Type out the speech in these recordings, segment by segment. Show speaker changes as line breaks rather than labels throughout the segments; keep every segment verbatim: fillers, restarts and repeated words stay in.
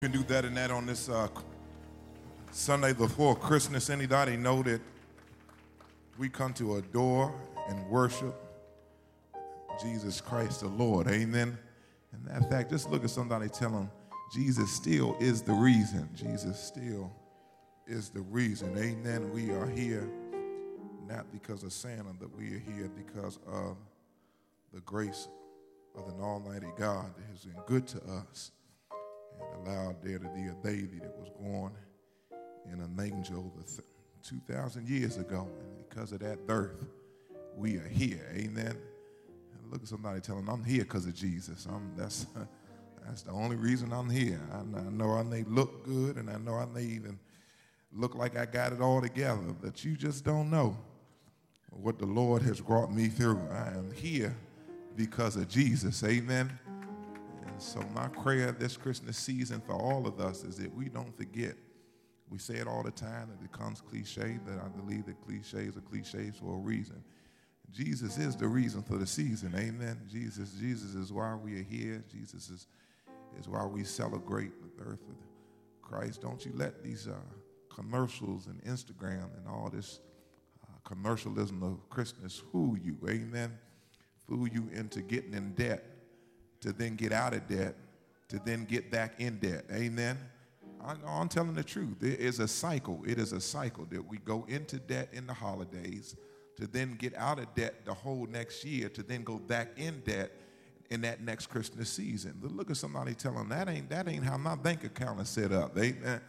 You can do that and that on this uh, Sunday before Christmas. Anybody know that we come to adore and worship Jesus Christ the Lord? Amen. And that fact, just look at somebody, tell them Jesus still is the reason. Jesus still is the reason. Amen. We are here not because of Santa, but we are here because of the grace of an almighty God that has been good to us and allowed there to be a baby that was born in a manger over th- two thousand years ago. And because of that birth, we are here. Amen. And look at somebody, tell them, I'm here because of Jesus. I'm, that's, that's the only reason I'm here. I, I know I may look good, and I know I may even look like I got it all together, but you just don't know what the Lord has brought me through. I am here because of Jesus. Amen. So my prayer this Christmas season for all of us is that we don't forget. We say it all the time, and it becomes cliche, but I believe that cliches are cliches for a reason. Jesus is the reason for the season, amen. Jesus, Jesus is why we are here. Jesus is, is why we celebrate the birth of Christ. Don't you let these uh, commercials and Instagram and all this uh, commercialism of Christmas fool you, amen. Fool you into getting in debt, to then get out of debt, to then get back in debt. Amen? I, I'm telling the truth. There is a cycle. It is a cycle that we go into debt in the holidays, to then get out of debt the whole next year, to then go back in debt in that next Christmas season. But look at somebody, tell them, that ain't, that ain't how my bank account is set up. Amen?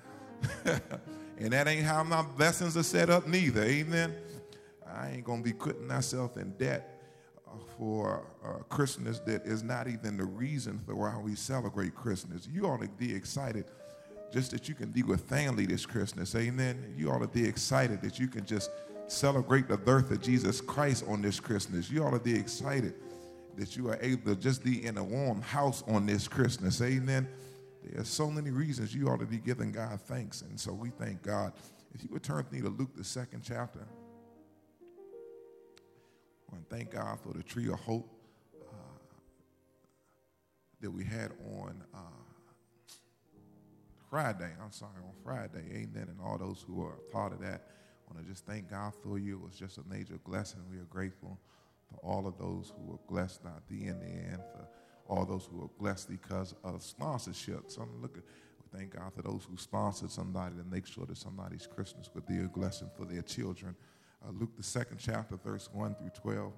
And that ain't how my blessings are set up neither. Amen? I ain't going to be putting myself in debt for uh, Christmas that is not even the reason for why we celebrate Christmas. You ought to be excited just that you can be with family this Christmas, amen. You ought to be excited that you can just celebrate the birth of Jesus Christ on this Christmas. You ought to be excited that you are able to just be in a warm house on this Christmas, amen. There are so many reasons you ought to be giving God thanks, and so we thank God. If you would turn with me to Luke, the second chapter. And thank God for the tree of hope uh, that we had on uh, Friday. I'm sorry, on Friday. Amen. And all those who are a part of that, I want to just thank God for you. It was just a major blessing. We are grateful for all of those who were blessed not the in the end, for all those who were blessed because of sponsorship. So I'm looking, we thank God for those who sponsored somebody to make sure that somebody's Christmas would be a blessing for their children. Uh, Luke, the second chapter, verse one through twelve.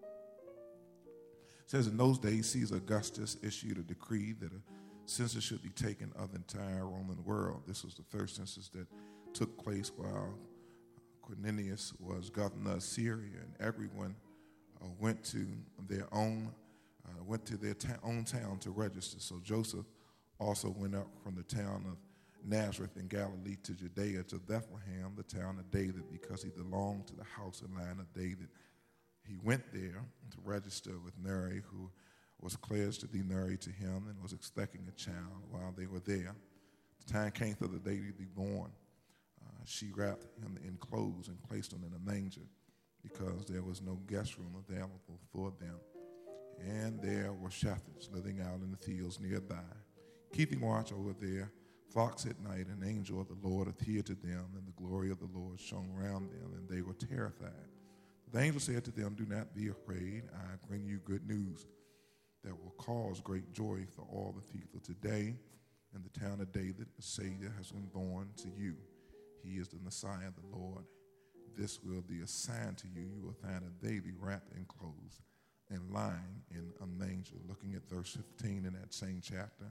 It says, in those days, Caesar Augustus issued a decree that a census should be taken of the entire Roman world. This was the first census that took place while Quirinius was governor of Syria, and everyone uh, went to their own, uh, went to their ta- own town to register. So Joseph also went up from the town of Nazareth in Galilee to Judea, to Bethlehem, the town of David, because he belonged to the house and line of David. He went there to register with Mary, who was pledged to be married to him and was expecting a child. While they were there, the time came for the baby to be born. Uh, she wrapped him in clothes and placed him in a manger because there was no guest room available for them. And there were shepherds living out in the fields nearby, keeping watch over their flocks at night. An angel of the Lord appeared to them, and the glory of the Lord shone around them, and they were terrified. The angel said to them, do not be afraid. I bring you good news that will cause great joy for all the people. Today, in the town of David, a Savior has been born to you. He is the Messiah, the Lord. This will be a sign to you. You will find a baby wrapped in clothes and lying in a manger. Looking at verse fifteen in that same chapter.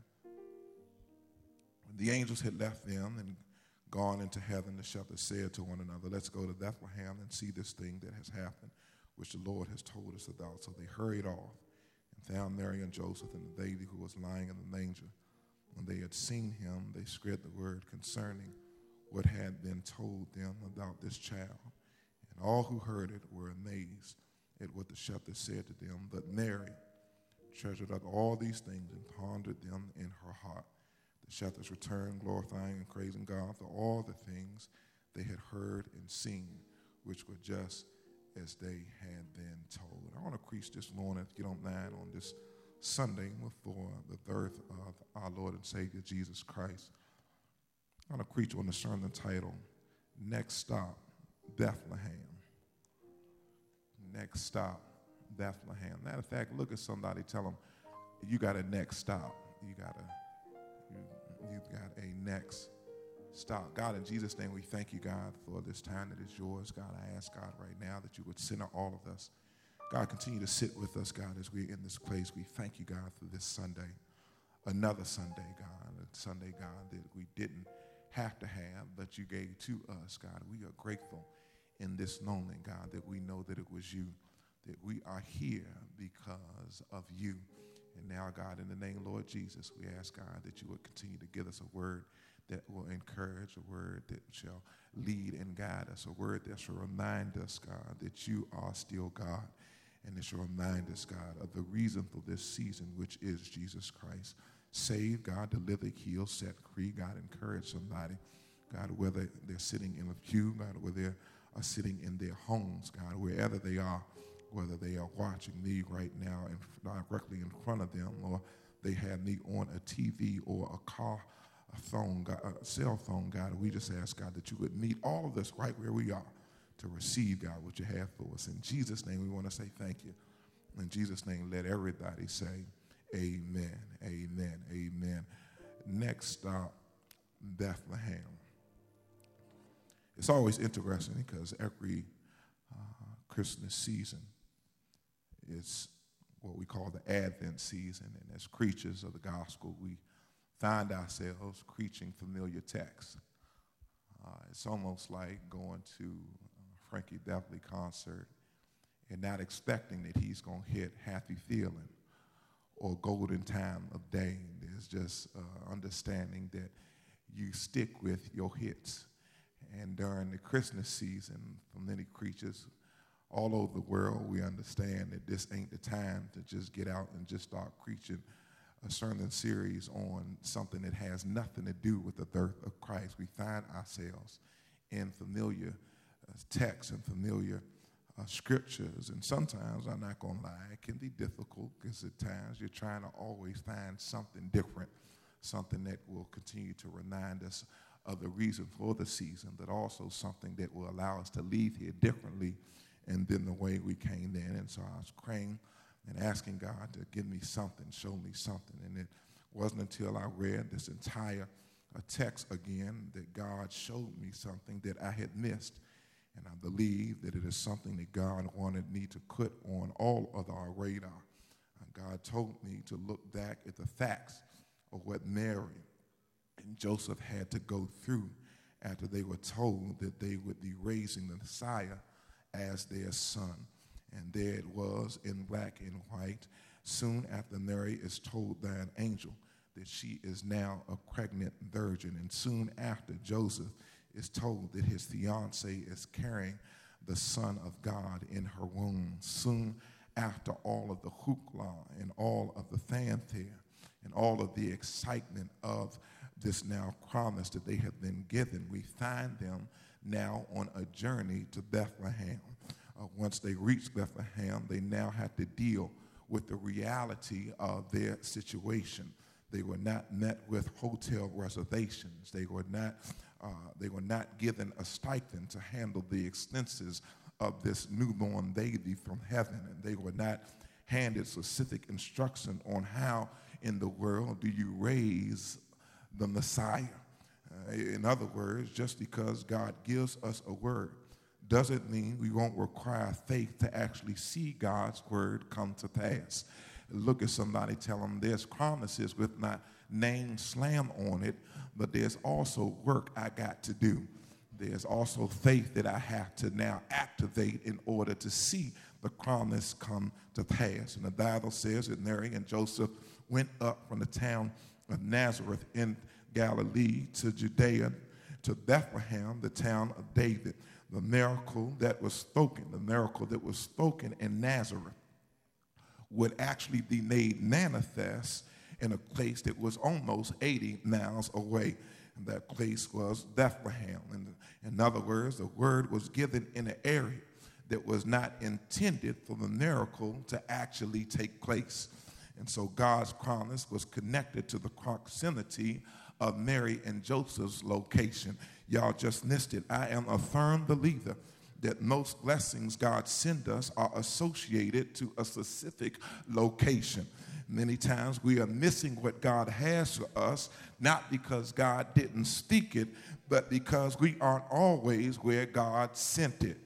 When the angels had left them and gone into heaven, the shepherds said to one another, let's go to Bethlehem and see this thing that has happened, which the Lord has told us about. So they hurried off and found Mary and Joseph and the baby who was lying in the manger. When they had seen him, they spread the word concerning what had been told them about this child. And all who heard it were amazed at what the shepherds said to them. But Mary treasured up all these things and pondered them in her heart. The shepherds returned, glorifying and praising God for all the things they had heard and seen, which were just as they had been told. I want to preach this morning, if you don't mind, on this Sunday before the birth of our Lord and Savior Jesus Christ. I'm going to preach on the sermon title, Next Stop, Bethlehem. Next stop, Bethlehem. Matter of fact, look at somebody, tell them, you got a next stop. You got a, you, you've got a next stop. God, in Jesus' name, we thank you, God, for this time that is yours. God, I ask, God, right now that you would center all of us. God, continue to sit with us, God, as we're in this place. We thank you, God, for this Sunday, another Sunday, God, a Sunday, God, that we didn't have to have, but you gave to us, God. We are grateful in this moment, God, that we know that it was you, that we are here because of you. And now, God, in the name of Lord Jesus, we ask, God, that you would continue to give us a word that will encourage, a word that shall lead and guide us, a word that shall remind us, God, that you are still God, and it shall remind us, God, of the reason for this season, which is Jesus Christ. Save, God, deliver, heal, set free, God, encourage somebody, God, whether they're sitting in a pew, God, whether they're are sitting in their homes, God, wherever they are, whether they are watching me right now and directly in front of them, or they have me on a T V or a car, a phone, God, a cell phone, God, we just ask, God, that you would meet all of us right where we are to receive, God, what you have for us. In Jesus' name, we want to say thank you. In Jesus' name, let everybody say amen, amen, amen. Next stop, Bethlehem. It's always interesting because every uh, Christmas season is what we call the Advent season, and as creatures of the gospel, we find ourselves preaching familiar texts. Uh, it's almost like going to a Frankie Beverly concert and not expecting that he's going to hit Happy Feeling or Golden Time of Day. There's just uh, understanding that you stick with your hits. And during the Christmas season, for many creatures all over the world, we understand that this ain't the time to just get out and just start preaching a sermon series on something that has nothing to do with the birth of Christ. We find ourselves in familiar uh, texts and familiar uh, scriptures. And sometimes, I'm not going to lie, it can be difficult because at times you're trying to always find something different, something that will continue to remind us of the reason for the season, but also something that will allow us to leave here differently and than the way we came in. And so I was praying and asking God to give me something, show me something. And it wasn't until I read this entire uh, text again that God showed me something that I had missed. And I believe that it is something that God wanted me to put on all of our radar. And God told me to look back at the facts of what Mary and Joseph had to go through after they were told that they would be raising the Messiah as their son. And there it was in black and white. Soon after Mary is told by an angel that she is now a pregnant virgin. And soon after, Joseph is told that his fiancée is carrying the Son of God in her womb. Soon after all of the hoopla and all of the fanfare and all of the excitement of this now promise that they have been given, we find them now on a journey to Bethlehem. Uh, once they reach Bethlehem, they now have to deal with the reality of their situation. They were not met with hotel reservations. They were not, uh, they were not given a stipend to handle the expenses of this newborn baby from heaven. And they were not handed specific instruction on how in the world do you raise the Messiah. Uh, in other words, just because God gives us a word doesn't mean we won't require faith to actually see God's word come to pass. Look at somebody, tell them there's promises with my name slam on it, but there's also work I got to do. There's also faith that I have to now activate in order to see the promise come to pass. And the Bible says that Mary and Joseph went up from the town of Nazareth in Galilee to Judea, to Bethlehem, the town of David. The miracle that was spoken, the miracle that was spoken in Nazareth would actually be made manifest in a place that was almost eighty miles away. And that place was Bethlehem. And in other words, the word was given in an area that was not intended for the miracle to actually take place. And so God's promise was connected to the proximity of Mary and Joseph's location. Y'all just missed it. I am a firm believer that most blessings God sends us are associated to a specific location. Many times we are missing what God has for us, not because God didn't speak it, but because we aren't always where God sent it.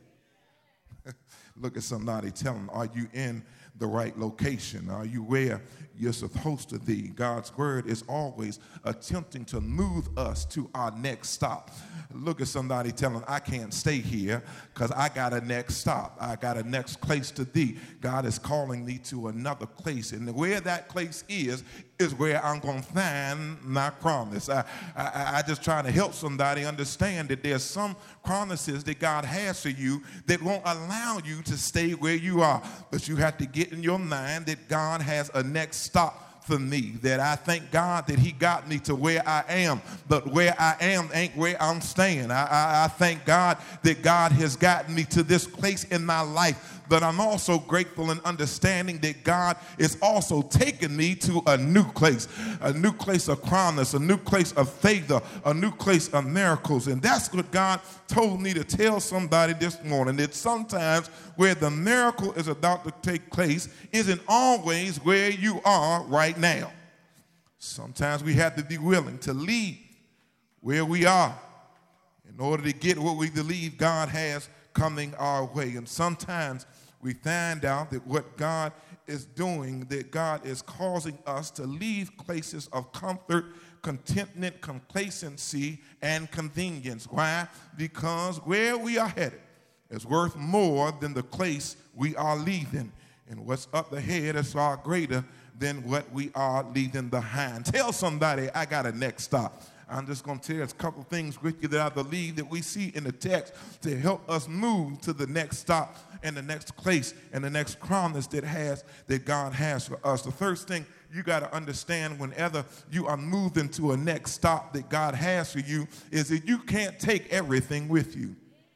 Look at somebody, tell them, are you in the right location? Are you where you're supposed to be? God's word is always attempting to move us to our next stop. Look at somebody, tell them, I can't stay here because I got a next stop. I got a next place to be. God is calling me to another place. And where that place is, is where I'm going to find my promise. I, I, I just trying to help somebody understand that there's some promises that God has for you that won't allow you to stay where you are. But you have to get in your mind that God has a next stop for me, that I thank God that he got me to where I am, but where I am ain't where I'm staying. I, I, I thank God that God has gotten me to this place in my life, but I'm also grateful and understanding that God is also taking me to a new place, a new place of promise, a new place of favor, a new place of miracles. And that's what God told me to tell somebody this morning, that sometimes where the miracle is about to take place isn't always where you are right now. Sometimes we have to be willing to leave where we are in order to get what we believe God has coming our way. And sometimes we find out that what God is doing, that God is causing us to leave places of comfort, contentment, complacency, and convenience. Why? Because where we are headed is worth more than the place we are leaving. And what's up ahead is far greater than what we are leaving behind. Tell somebody, I got a next stop. I'm just going to tell us a couple things with you that I believe that we see in the text to help us move to the next stop and the next place and the next promise that has that God has for us. The first thing you got to understand whenever you are moving to a next stop that God has for you is that you can't take everything with you.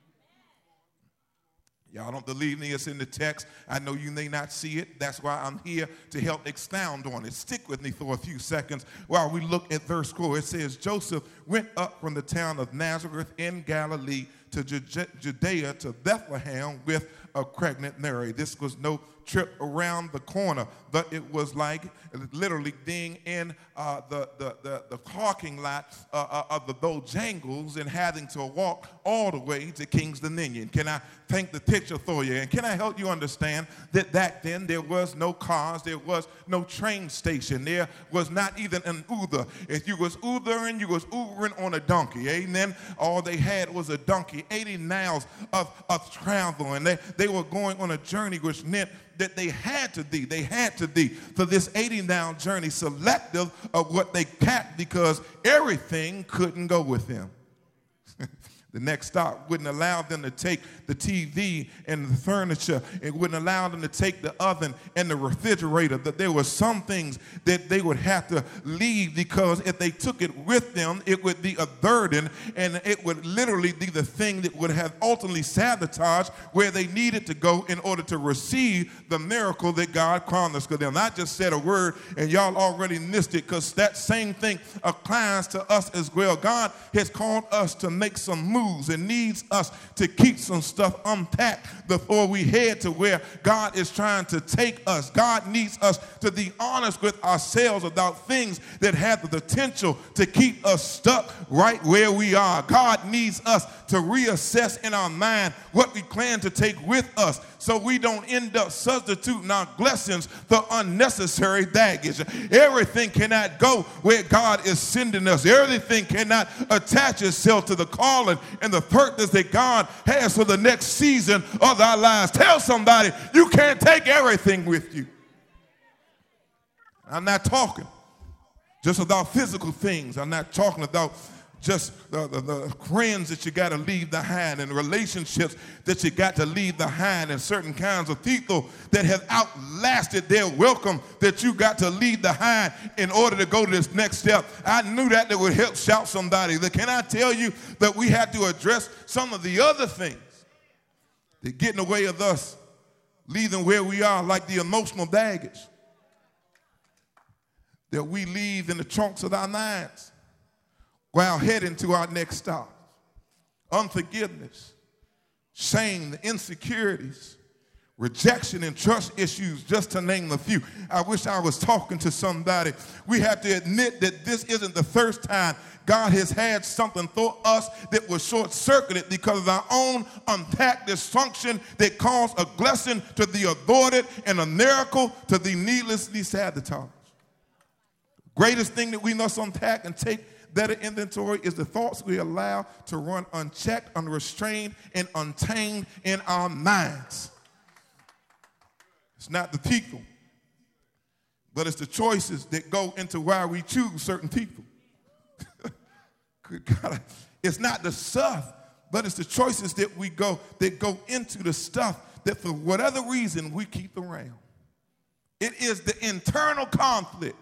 Y'all don't believe me? It's in the text. I know you may not see it. That's why I'm here to help expound on it. Stick with me for a few seconds while we look at verse four. It says, Joseph went up from the town of Nazareth in Galilee to Judea to Bethlehem with a pregnant Mary. This was no trip around the corner, but it was like literally being in uh, the, the, the, the parking lot uh, uh, of the Bojangles and having to walk all the way to King's Dominion. Can I paint the picture for you? And can I help you understand that back then there was no cars, there was no train station, there was not even an Uber. If you was Ubering, you was Ubering on a donkey, amen? All they had was a donkey, eighty miles of, of travel, and they, they were going on a journey which meant that they had to be, they had to be for this eighty-mile journey selective of what they packed because everything couldn't go with them. The next stop wouldn't allow them to take the T V and the furniture. It wouldn't allow them to take the oven and the refrigerator. That there were some things that they would have to leave because if they took it with them, it would be a burden and it would literally be the thing that would have ultimately sabotaged where they needed to go in order to receive the miracle that God promised for them. I just said a word and y'all already missed it because that same thing applies to us as well. God has called us to make some moves and needs us to keep some stuff unpacked before we head to where God is trying to take us. God needs us to be honest with ourselves about things that have the potential to keep us stuck right where we are. God needs us to reassess in our mind what we plan to take with us so we don't end up substituting our blessings for unnecessary baggage. Everything cannot go where God is sending us. Everything cannot attach itself to the calling and the purpose that God has for the next season of our lives. Tell somebody, you can't take everything with you. I'm not talking just about physical things. I'm not talking about just the, the, the friends that you got to leave behind and relationships that you got to leave behind and certain kinds of people that have outlasted their welcome that you got to leave behind in order to go to this next step. I knew that that would help shout somebody. But can I tell you that we have to address some of the other things that get in the way of us leaving where we are, like the emotional baggage. that we leave in the trunks of our minds while heading to our next stop. Unforgiveness, shame, the insecurities, rejection and trust issues, just to name a few. I wish I was talking to somebody. We have to admit that this isn't the first time God has had something for us that was short-circuited because of our own unpacked dysfunction that caused a blessing to be aborted and a miracle to be needlessly sabotaged. Greatest thing that we must unpack and take better inventory is the thoughts we allow to run unchecked, unrestrained, and untamed in our minds. It's not the people, but it's the choices that go into why we choose certain people. Good God. It's not the stuff, but it's the choices that we go that go into the stuff that for whatever reason we keep around. It is the internal conflict.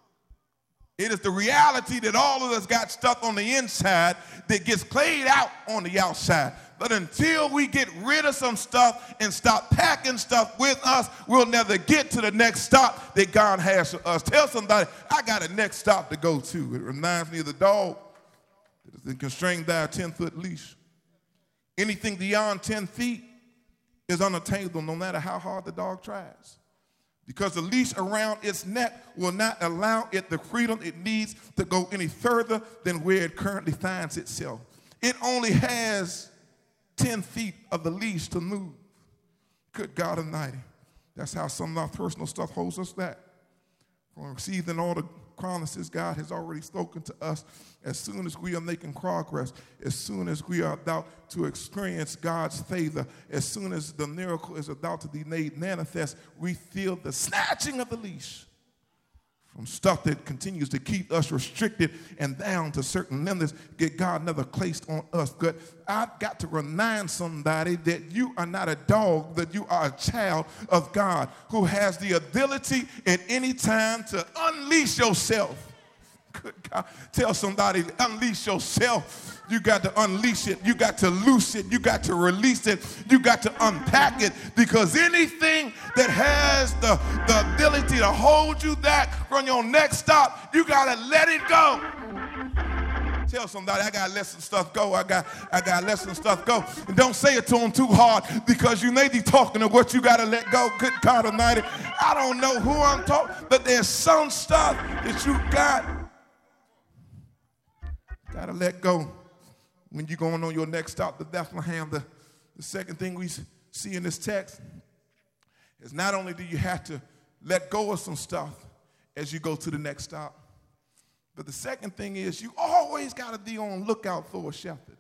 It is the reality that all of us got stuff on the inside that gets played out on the outside. But until we get rid of some stuff and stop packing stuff with us, we'll never get to the next stop that God has for us. Tell somebody, I got a next stop to go to. It reminds me of the dog that has been constrained by a ten-foot leash. Anything beyond ten feet is unattainable no matter how hard the dog tries, because the leash around its neck will not allow it the freedom it needs to go any further than where it currently finds itself. It only has ten feet of the leash to move. Good God Almighty. That's how some of our personal stuff holds us back from receiving all the promises God has already spoken to us. As soon as we are making progress, as soon as we are about to experience God's favor, as soon as the miracle is about to be made manifest, we feel the snatching of the leash from stuff that continues to keep us restricted and down to certain limits that God never placed on us. But I've got to remind somebody that you are not a dog, that you are a child of God who has the ability at any time to unleash yourself. Good God. Tell somebody, unleash yourself. You got to unleash it. You got to loose it. You got to release it. You got to unpack it, because anything that has the, the ability to hold you back from your next stop, you got to let it go. Tell somebody, I got to let some stuff go. I got I got to let some stuff go. And don't say it to them too hard, because you may be talking to what you got to let go. Good God Almighty. I don't know who I'm talking, but there's some stuff that you got, got to let go. When you're going on your next stop to Bethlehem, the, the second thing we see in this text is not only do you have to let go of some stuff as you go to the next stop, but the second thing is you always got to be on lookout for a shepherd.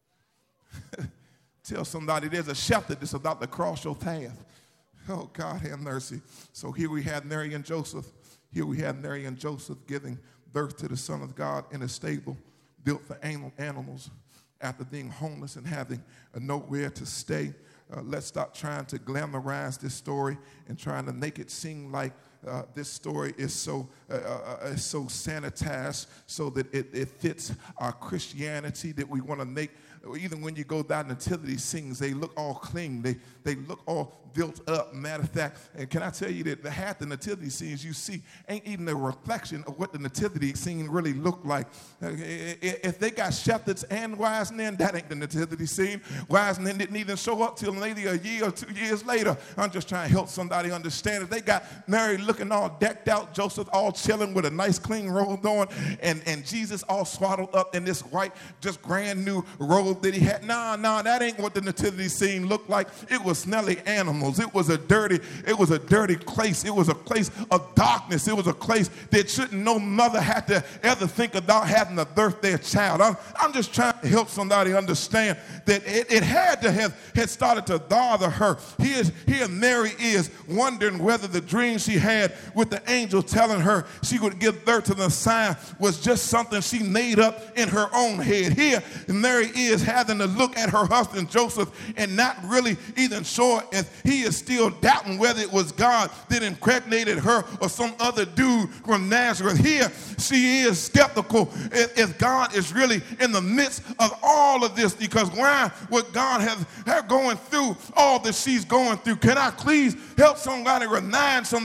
Tell somebody there's a shepherd that's about to cross your path. Oh, God have mercy. So here we have Mary and Joseph. Here we have Mary and Joseph giving birth to the Son of God in a stable built for animals, after being homeless and having uh, nowhere to stay. Uh, let's stop trying to glamorize this story and trying to make it seem like uh, this story is so uh, uh, is so sanitized so that it, it fits our Christianity that we want to make. Even when you go down nativity scenes, they look all clean. They they look all built up. Matter of fact, and can I tell you that the half the nativity scenes you see ain't even a reflection of what the nativity scene really looked like. If they got shepherds and wise men, that ain't the nativity scene. Wise men didn't even show up till maybe a year or two years later. I'm just trying to help somebody understand it. They got Mary looking all decked out, Joseph all chilling with a nice clean robe on, and, and Jesus all swaddled up in this white, just brand new robe that he had. Nah, nah, that ain't what the nativity scene looked like. It was smelly animals. It was a dirty, it was a dirty place. It was a place of darkness. It was a place that shouldn't no mother have to ever think about having to birth their child. I'm, I'm just trying to help somebody understand that it, it had to have had started to bother her. Here, here Mary is wondering whether the dream she had with the angel telling her she would give birth to the Messiah was just something she made up in her own head. Here Mary is having to look at her husband Joseph and not really even sure if he is still doubting whether it was God that impregnated her or some other dude from Nazareth. Here she is skeptical if, if God is really in the midst of all of this, because why would God have her going through all that she's going through? Can I please help somebody, remind somebody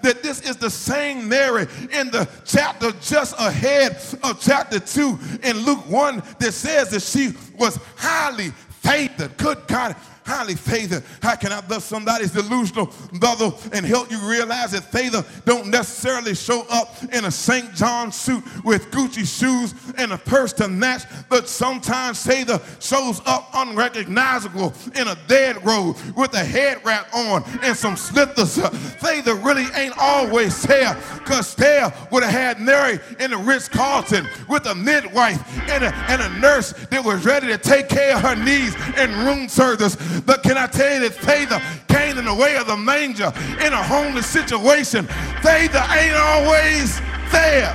that this is the same Mary in the chapter just ahead of chapter two in Luke one that says that she was highly favored. Good God, highly favored. How can I thus somebody's delusional brother and help you realize that favor don't necessarily show up in a Saint John suit with Gucci shoes and a purse to match, but sometimes favor shows up unrecognizable in a dead road with a head wrap on and some slippers. Favor really ain't always there, because there would have had Mary in the Ritz-Carlton with a midwife and a, and a nurse that was ready to take care of her needs and room service. But can I tell you that favor came in the way of the manger in a homeless situation? Favor ain't always there.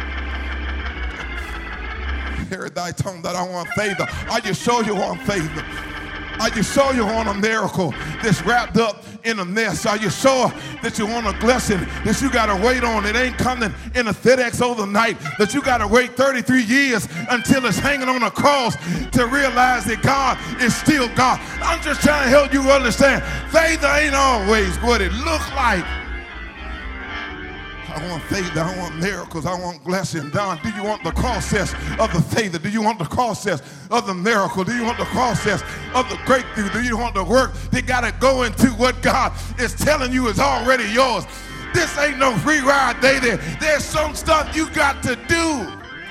Hear thy tongue that I want favor. Are you sure you want favor? Are you sure you want a miracle that's wrapped up in a mess? Are you sure that you want a blessing that you got to wait on? It ain't coming in a FedEx overnight, that you got to wait thirty-three years until it's hanging on a cross to realize that God is still God. I'm just trying to help you understand. Faith ain't always what it looks like. I want faith, I want miracles, I want blessing. Don, do you want the process of the favor? Do you want the process of the miracle? Do you want the process of the breakthrough? Do you want the work that got to go into what God is telling you is already yours? This ain't no free ride, baby. There's some stuff you got to do.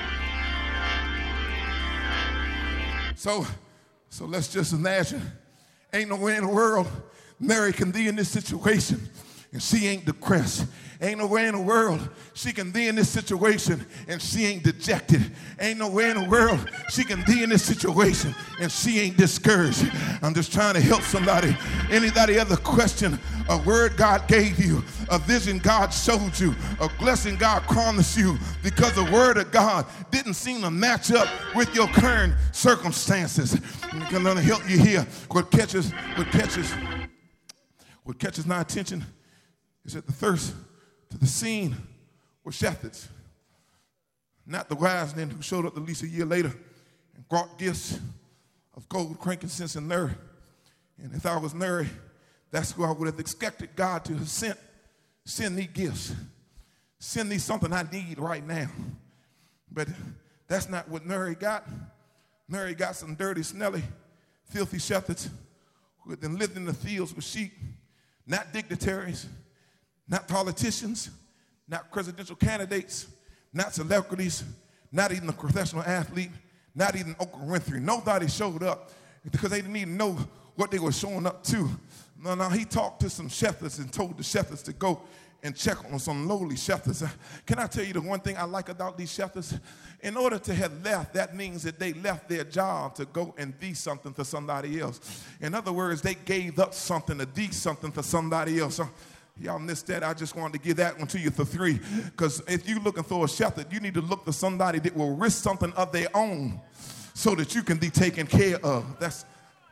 So, so let's just imagine, ain't no way in the world Mary can be in this situation and she ain't depressed. Ain't no way in the world she can be in this situation and she ain't dejected. Ain't no way in the world she can be in this situation and she ain't discouraged. I'm just trying to help somebody. Anybody ever question a word God gave you, a vision God showed you, a blessing God promised you because the word of God didn't seem to match up with your current circumstances? I'm going to help you here. What catches, what catches, what catches my attention is that the thirst to the scene were shepherds, not the wise men who showed up at least a year later and brought gifts of gold, frankincense, and myrrh. And if I was Mary, that's who I would have expected God to have sent. Send me gifts. Send me something I need right now. But that's not what Mary got. Mary got some dirty, smelly, filthy shepherds who had been living in the fields with sheep, not dignitaries, not politicians, not presidential candidates, not celebrities, not even a professional athlete, not even Oprah Winfrey. Nobody showed up because they didn't even know what they were showing up to. No, no, he talked to some shepherds and told the shepherds to go and check on some lowly shepherds. Can I tell you the one thing I like about these shepherds? In order to have left, that means that they left their job to go and be something for somebody else. In other words, they gave up something to be something for somebody else. Y'all missed that. I just wanted to give that one to you for free. Because if you're looking for a shepherd, you need to look for somebody that will risk something of their own so that you can be taken care of. That's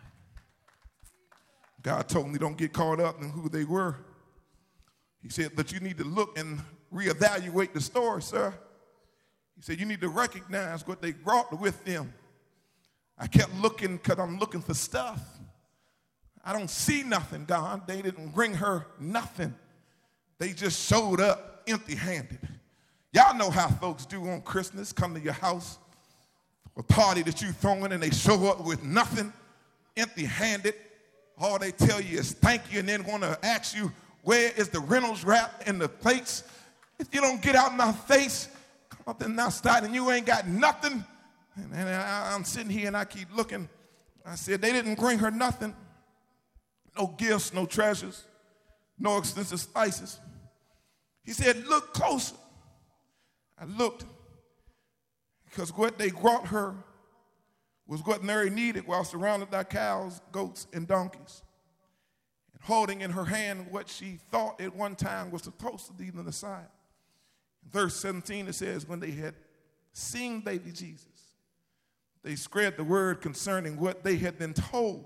God told me don't get caught up in who they were. He said, but you need to look and reevaluate the story, sir. He said, you need to recognize what they brought with them. I kept looking because I'm looking for stuff. I don't see nothing, God. They didn't bring her nothing. They just showed up empty-handed. Y'all know how folks do on Christmas, come to your house, a party that you throwing, and they show up with nothing, empty-handed. All they tell you is thank you, and then want to ask you, where is the Reynolds wrap and the plates? If you don't get out my face, come up and outside, and you ain't got nothing. And, and I, I'm sitting here, and I keep looking. I said, they didn't bring her nothing. No gifts, no treasures, no expensive spices. He said, look closer. I looked because what they brought her was what Mary needed while surrounded by cows, goats, and donkeys. And holding in her hand what she thought at one time was supposed to be the Messiah. In verse seventeen, it says, when they had seen baby Jesus, they spread the word concerning what they had been told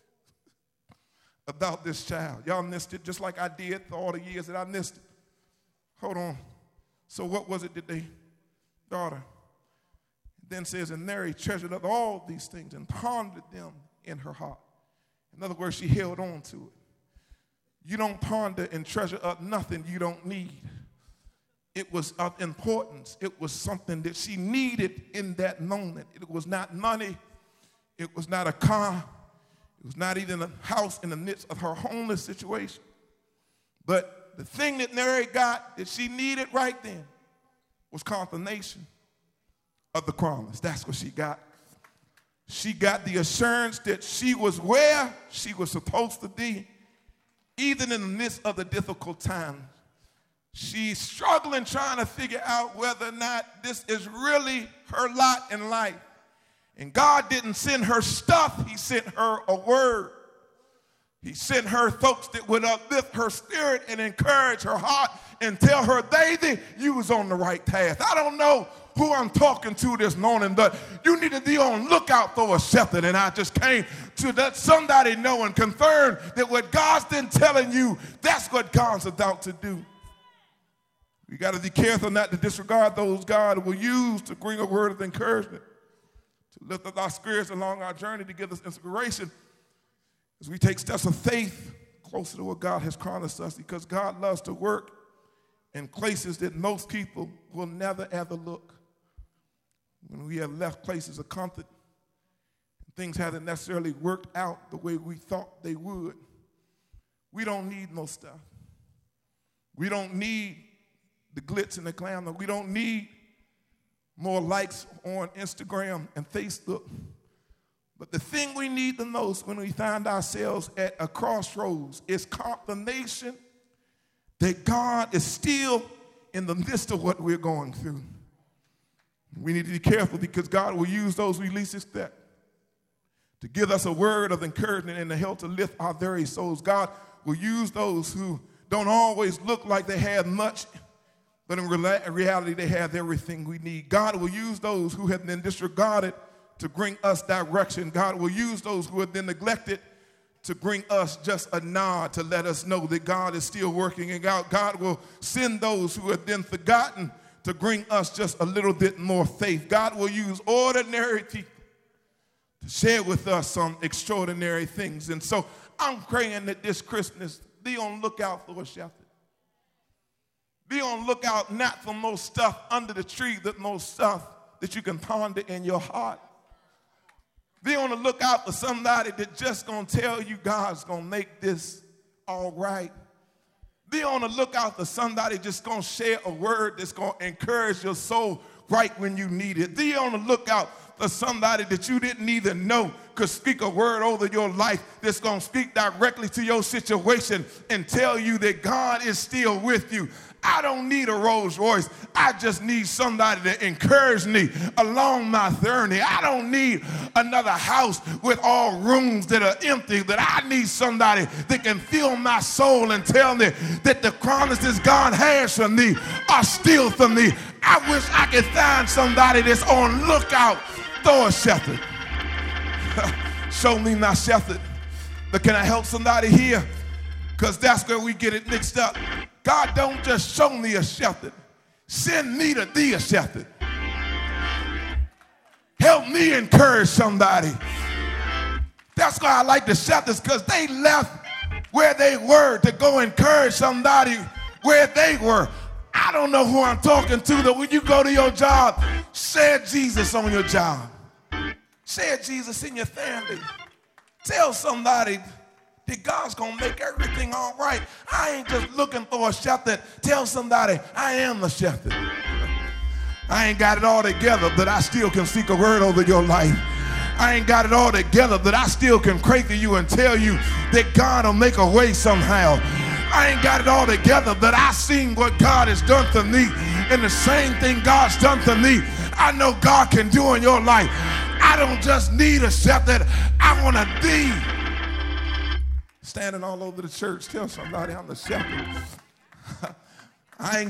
about this child. Y'all missed it just like I did for all the years that I missed it. Hold on. So what was it that they brought her? It then says, and Mary treasured up all these things and pondered them in her heart. In other words, she held on to it. You don't ponder and treasure up nothing you don't need. It was of importance. It was something that she needed in that moment. It was not money. It was not a car. It was not even a house in the midst of her homeless situation. But the thing that Mary got that she needed right then was confirmation of the promise. That's what she got. She got the assurance that she was where she was supposed to be, even in the midst of the difficult times. She's struggling trying to figure out whether or not this is really her lot in life. And God didn't send her stuff, he sent her a word. He sent her folks that would uplift her spirit and encourage her heart and tell her, baby, you was on the right path. I don't know who I'm talking to this morning, but you need to be on lookout for a shepherd. And I just came to let somebody know and confirm that what God's been telling you, that's what God's about to do. We got to be careful not to disregard those God will use to bring a word of encouragement, to lift up our spirits along our journey, to give us inspiration as we take steps of faith closer to what God has promised us, because God loves to work in places that most people will never, ever look. When we have left places of comfort, things haven't necessarily worked out the way we thought they would. We don't need more stuff. We don't need the glitz and the glamour. We don't need more likes on Instagram and Facebook. But the thing we need the most when we find ourselves at a crossroads is confirmation that God is still in the midst of what we're going through. We need to be careful, because God will use those we least expect to give us a word of encouragement and to help to lift our very souls. God will use those who don't always look like they have much, but in reality they have everything we need. God will use those who have been disregarded to bring us direction. God will use those who have been neglected to bring us just a nod to let us know that God is still working it out. God will send those who have been forgotten to bring us just a little bit more faith. God will use ordinary people to share with us some extraordinary things. And so I'm praying that this Christmas, be on lookout for a shepherd. Be on lookout not for most stuff under the tree, but most stuff that you can ponder in your heart. Be on the lookout for somebody that just gonna tell you God's gonna make this all right. Be on the lookout for somebody just gonna share a word that's gonna encourage your soul right when you need it. Be on the lookout for somebody that you didn't even know could speak a word over your life that's gonna speak directly to your situation and tell you that God is still with you. I don't need a Rolls Royce. I just need somebody to encourage me along my journey. I don't need another house with all rooms that are empty, but I need somebody that can fill my soul and tell me that the promises God has for me are still for me. I wish I could find somebody that's on lookout for a shepherd. Show me my shepherd. But can I help somebody here? Because that's where we get it mixed up. God don't just show me a shepherd. Send me to be a shepherd. Help me encourage somebody. That's why I like the shepherds, because they left where they were to go encourage somebody where they were. I don't know who I'm talking to, but when you go to your job, share Jesus on your job. Share Jesus in your family. Tell somebody that God's going to make everything all right. I ain't just looking for a shepherd. Tell somebody, I am the shepherd. I ain't got it all together, but I still can speak a word over your life. I ain't got it all together, but I still can pray to you and tell you that God will make a way somehow. I ain't got it all together, but I seen what God has done for me, and the same thing God's done for me, I know God can do in your life. I don't just need a shepherd. I want to be standing all over the church. Tell somebody I'm the shepherd. I ain't